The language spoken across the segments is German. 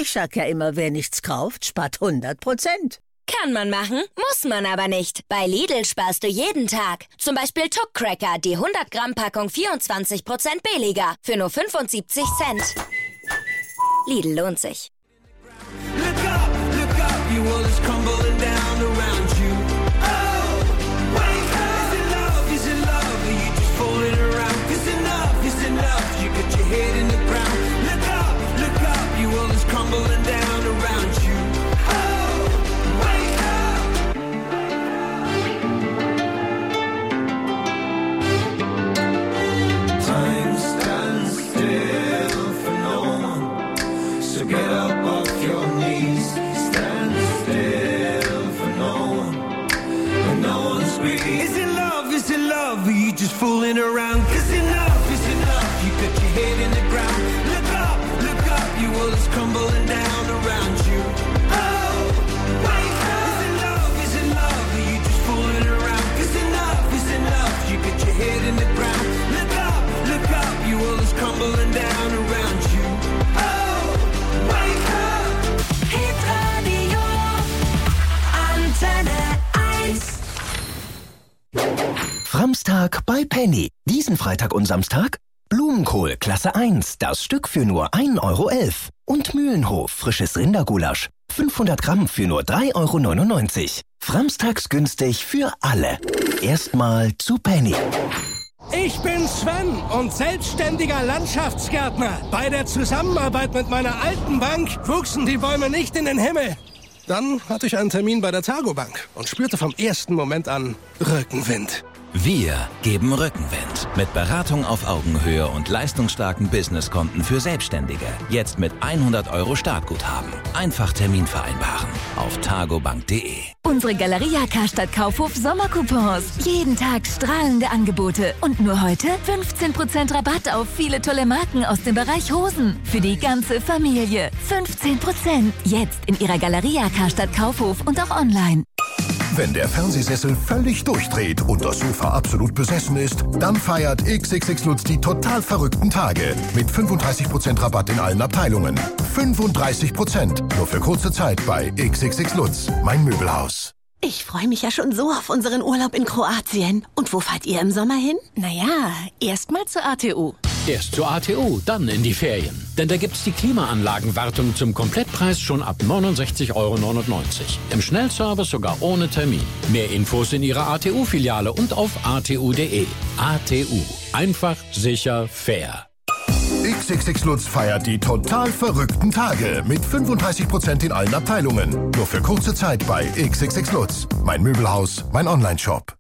Ich sag ja immer, wer nichts kauft, spart 100%. Kann man machen, muss man aber nicht. Bei Lidl sparst du jeden Tag. Zum Beispiel Tuck Cracker, die 100 Gramm Packung 24% billiger. Für nur 75 Cent. Lidl lohnt sich. Look up, your world is crumbling down around you. Oh, wake up. Is it love, are you just falling around? 'Cause enough is enough, you got your head in the ground. Look up, your world is crumbling down around you. Oh, wake up. Time stands still for no one, so get up off your knees. Stand still for no one, and no one's breathing. Is it love, are you just fooling around? 'Cause enough is enough, you got your head in the ground. Look up, your world is crumbling down around you. Oh, wake up. Is it love, are you just fooling around? 'Cause enough is enough, you got your head in the ground. Look up, your world is crumbling down around you. Oh, wake up. Hitradio Antenne 1. Framstag bei Penny. Diesen Freitag und Samstag Blumenkohl Klasse 1, das Stück für nur 1,11 € und Mühlenhof frisches Rindergulasch 500 Gramm für nur 3,99 €. Framstags günstig für alle. Erstmal zu Penny. Ich bin Sven und selbstständiger Landschaftsgärtner. Bei der Zusammenarbeit mit meiner alten Bank wuchsen die Bäume nicht in den Himmel. Dann hatte ich einen Termin bei der Targobank und spürte vom ersten Moment an Rückenwind. Wir geben Rückenwind. Mit Beratung auf Augenhöhe und leistungsstarken Businesskonten für Selbstständige. Jetzt mit 100 € Startguthaben. Einfach Termin vereinbaren. Auf targobank.de. Unsere Galeria Karstadt Kaufhof Sommercoupons. Jeden Tag strahlende Angebote. Und nur heute 15% Rabatt auf viele tolle Marken aus dem Bereich Hosen. Für die ganze Familie. 15%. Jetzt in Ihrer Galeria Karstadt Kaufhof und auch online. Wenn der Fernsehsessel völlig durchdreht und das Sofa absolut besessen ist, dann feiert XXX Lutz die total verrückten Tage. Mit 35% Rabatt in allen Abteilungen. 35%. Nur für kurze Zeit bei XXX Lutz, mein Möbelhaus. Ich freue mich ja schon so auf unseren Urlaub in Kroatien. Und wo fahrt ihr im Sommer hin? Naja, erstmal zur ATU. Erst zur ATU, dann in die Ferien. Denn da gibt's die Klimaanlagenwartung zum Komplettpreis schon ab 69,99 €. Im Schnellservice sogar ohne Termin. Mehr Infos in Ihrer ATU-Filiale und auf atu.de. ATU. Einfach, sicher, fair. XXX Lutz feiert die total verrückten Tage mit 35% in allen Abteilungen. Nur für kurze Zeit bei XXX Lutz, mein Möbelhaus, mein Onlineshop.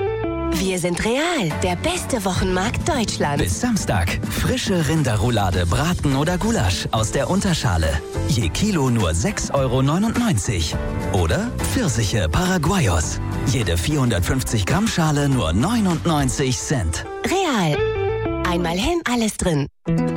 Wir sind Real, der beste Wochenmarkt Deutschlands. Bis Samstag. Frische Rinderroulade, Braten oder Gulasch aus der Unterschale. Je Kilo nur 6,99 € Oder Pfirsiche Paraguayos. Jede 450 Gramm Schale nur 99 Cent. Real. Einmal hin, alles drin.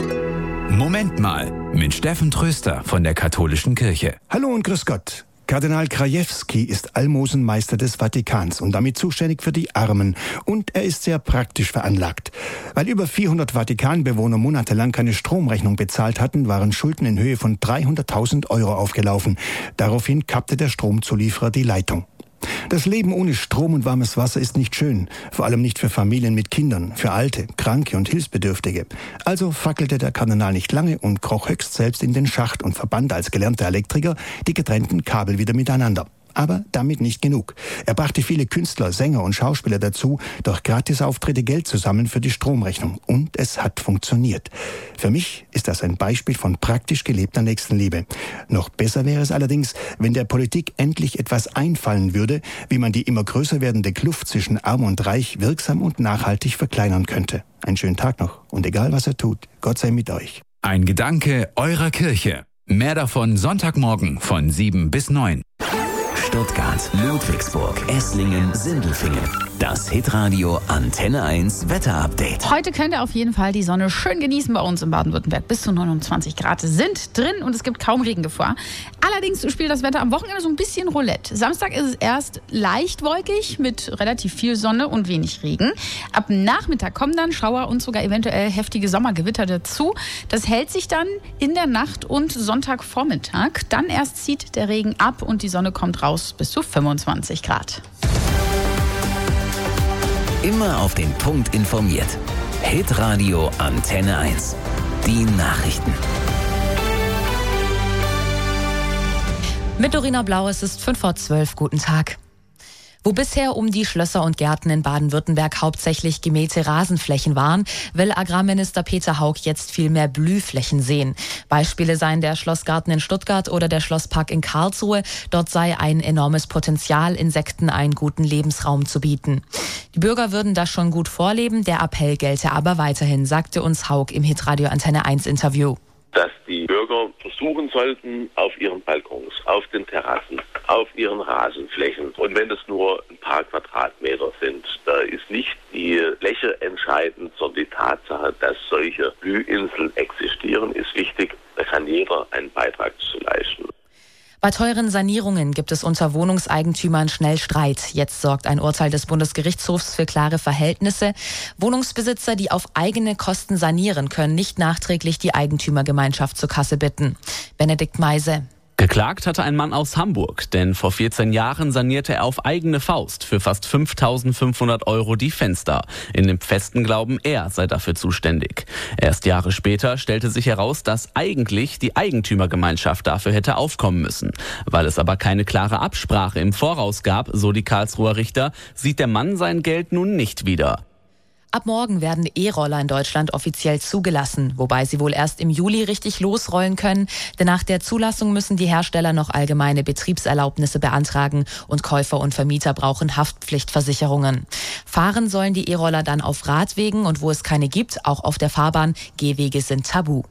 Moment mal, mit Steffen Tröster von der Katholischen Kirche. Hallo und grüß Gott. Kardinal Krajewski ist Almosenmeister des Vatikans und damit zuständig für die Armen. Und er ist sehr praktisch veranlagt. Weil über 400 Vatikanbewohner monatelang keine Stromrechnung bezahlt hatten, waren Schulden in Höhe von 300.000 € aufgelaufen. Daraufhin kappte der Stromzulieferer die Leitung. Das Leben ohne Strom und warmes Wasser ist nicht schön, vor allem nicht für Familien mit Kindern, für Alte, Kranke und Hilfsbedürftige. Also fackelte der Kardinal nicht lange und kroch höchst selbst in den Schacht und verband als gelernter Elektriker die getrennten Kabel wieder miteinander. Aber damit nicht genug. Er brachte viele Künstler, Sänger und Schauspieler dazu, durch Gratisauftritte Geld zu sammeln für die Stromrechnung. Und es hat funktioniert. Für mich ist das ein Beispiel von praktisch gelebter Nächstenliebe. Noch besser wäre es allerdings, wenn der Politik endlich etwas einfallen würde, wie man die immer größer werdende Kluft zwischen Arm und Reich wirksam und nachhaltig verkleinern könnte. Einen schönen Tag noch. Und egal was er tut, Gott sei mit euch. Ein Gedanke eurer Kirche. Mehr davon Sonntagmorgen von 7 bis 9. Stuttgart, Ludwigsburg, Esslingen, Sindelfingen. Das Hitradio Antenne 1 Wetterupdate. Heute könnt ihr auf jeden Fall die Sonne schön genießen bei uns in Baden-Württemberg. Bis zu 29 Grad sind drin und es gibt kaum Regengefahr. Allerdings spielt das Wetter am Wochenende so ein bisschen Roulette. Samstag ist es erst leicht wolkig mit relativ viel Sonne und wenig Regen. Ab Nachmittag kommen dann Schauer und sogar eventuell heftige Sommergewitter dazu. Das hält sich dann in der Nacht und Sonntagvormittag. Dann erst zieht der Regen ab und die Sonne kommt raus bis zu 25 Grad. Immer auf den Punkt informiert. Hitradio Antenne 1. Die Nachrichten. Mit Dorina Blau, es ist 11:05. Guten Tag. Wo bisher um die Schlösser und Gärten in Baden-Württemberg hauptsächlich gemähte Rasenflächen waren, will Agrarminister Peter Hauck jetzt viel mehr Blühflächen sehen. Beispiele seien der Schlossgarten in Stuttgart oder der Schlosspark in Karlsruhe. Dort sei ein enormes Potenzial, Insekten einen guten Lebensraum zu bieten. Die Bürger würden das schon gut vorleben, der Appell gelte aber weiterhin, sagte uns Hauck im Hitradio Antenne 1 Interview. Dass die Bürger versuchen sollten, auf ihren Balkons, auf den Terrassen, auf ihren Rasenflächen, und wenn es nur ein paar Quadratmeter sind, da ist nicht die Fläche entscheidend, sondern die Tatsache, dass solche Blühinseln existieren, ist wichtig. Da kann jeder einen Beitrag zu leisten. Bei teuren Sanierungen gibt es unter Wohnungseigentümern schnell Streit. Jetzt sorgt ein Urteil des Bundesgerichtshofs für klare Verhältnisse. Wohnungsbesitzer, die auf eigene Kosten sanieren, können nicht nachträglich die Eigentümergemeinschaft zur Kasse bitten. Benedikt Meise. Geklagt hatte ein Mann aus Hamburg, denn vor 14 Jahren sanierte er auf eigene Faust für fast 5.500 € die Fenster. In dem festen Glauben, er sei dafür zuständig. Erst Jahre später stellte sich heraus, dass eigentlich die Eigentümergemeinschaft dafür hätte aufkommen müssen. Weil es aber keine klare Absprache im Voraus gab, so die Karlsruher Richter, sieht der Mann sein Geld nun nicht wieder. Ab morgen werden E-Roller in Deutschland offiziell zugelassen, wobei sie wohl erst im Juli richtig losrollen können. Denn nach der Zulassung müssen die Hersteller noch allgemeine Betriebserlaubnisse beantragen und Käufer und Vermieter brauchen Haftpflichtversicherungen. Fahren sollen die E-Roller dann auf Radwegen und wo es keine gibt, auch auf der Fahrbahn. Gehwege sind tabu.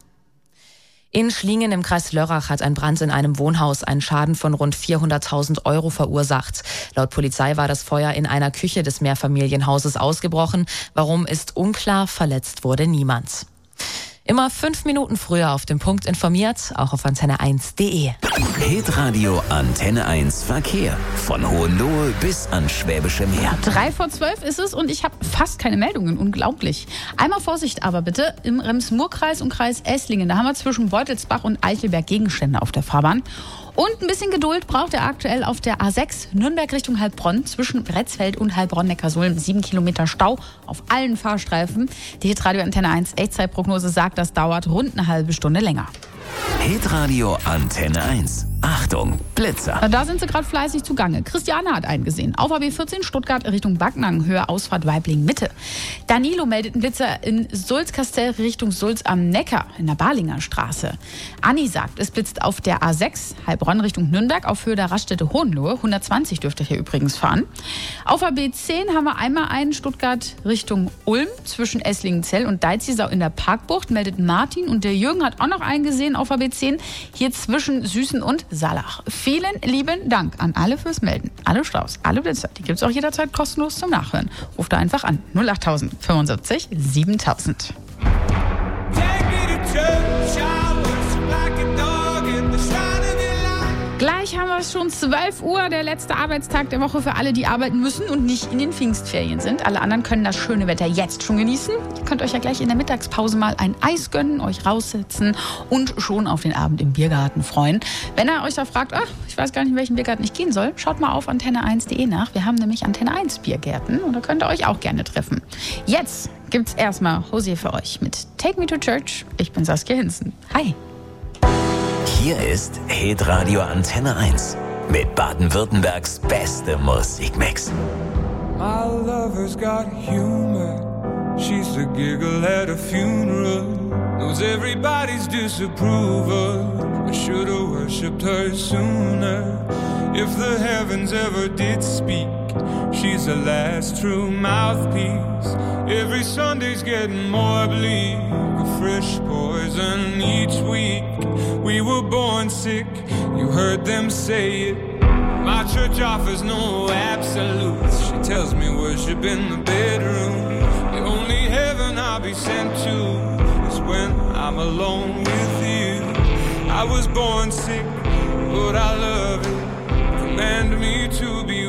In Schlingen im Kreis Lörrach hat ein Brand in einem Wohnhaus einen Schaden von rund 400.000 € verursacht. Laut Polizei war das Feuer in einer Küche des Mehrfamilienhauses ausgebrochen. Warum ist unklar, verletzt wurde niemand. Immer 5 Minuten früher auf den Punkt informiert, auch auf antenne1.de. Hitradio Antenne 1 Verkehr. Von Hohenlohe bis ans Schwäbische Meer. 11:03 ist es und ich habe fast keine Meldungen. Unglaublich. Einmal Vorsicht aber bitte im Rems-Murr-Kreis und Kreis Esslingen. Da haben wir zwischen Beutelsbach und Eichelberg Gegenstände auf der Fahrbahn. Und ein bisschen Geduld braucht er aktuell auf der A6 Nürnberg Richtung Heilbronn zwischen Bretzfeld und Heilbronn-Neckarsulm. 7 Kilometer Stau auf allen Fahrstreifen. Die Hitradio Antenne 1 Echtzeitprognose sagt, das dauert rund eine halbe Stunde länger. Hitradio Antenne 1. Achtung, Blitzer. Da sind sie gerade fleißig zugange. Christiane hat einen gesehen. Auf AB14 Stuttgart Richtung Backnang, Höhe Ausfahrt Weibling Mitte. Danilo meldet einen Blitzer in Sulzkastell Richtung Sulz am Neckar in der Barlinger Straße. Anni sagt, es blitzt auf der A6 Heilbronn Richtung Nürnberg auf Höhe der Raststätte Hohenlohe. 120 dürft ihr hier übrigens fahren. Auf AB10 haben wir einmal einen Stuttgart Richtung Ulm zwischen Esslingenzell und Deizisau in der Parkbucht. Meldet Martin und der Jürgen hat auch noch einen gesehen auf AB10 hier zwischen Süßen und Saalach. Vielen lieben Dank an alle fürs Melden. Alle Staus, alle Blitzer, die gibt es auch jederzeit kostenlos zum Nachhören. Ruft da einfach an 08000 75 7000. Gleich haben wir es schon 12 Uhr, der letzte Arbeitstag der Woche für alle, die arbeiten müssen und nicht in den Pfingstferien sind. Alle anderen können das schöne Wetter jetzt schon genießen. Ihr könnt euch ja gleich in der Mittagspause mal ein Eis gönnen, euch raussetzen und schon auf den Abend im Biergarten freuen. Wenn ihr euch da fragt, ich weiß gar nicht, in welchen Biergarten ich gehen soll, schaut mal auf antenne1.de nach. Wir haben nämlich Antenne 1 Biergärten und da könnt ihr euch auch gerne treffen. Jetzt gibt's erstmal José für euch mit Take Me to Church. Ich bin Saskia Hinzen. Hi. Hier ist Hitradio Antenne 1 mit Baden-Württembergs beste Musikmix. My lover's got humor. She's the giggle at a funeral. Knows everybody's disapproval. I should've worshipped her sooner. If the heavens ever did speak, she's the last true mouthpiece. Every Sunday's getting more bleak. A fresh poison each week. We were born sick, you heard them say it. My church offers no absolutes. She tells me worship in the bedroom. The only heaven I'll be sent to is when I'm alone with you. I was born sick, but I love it. Command me to be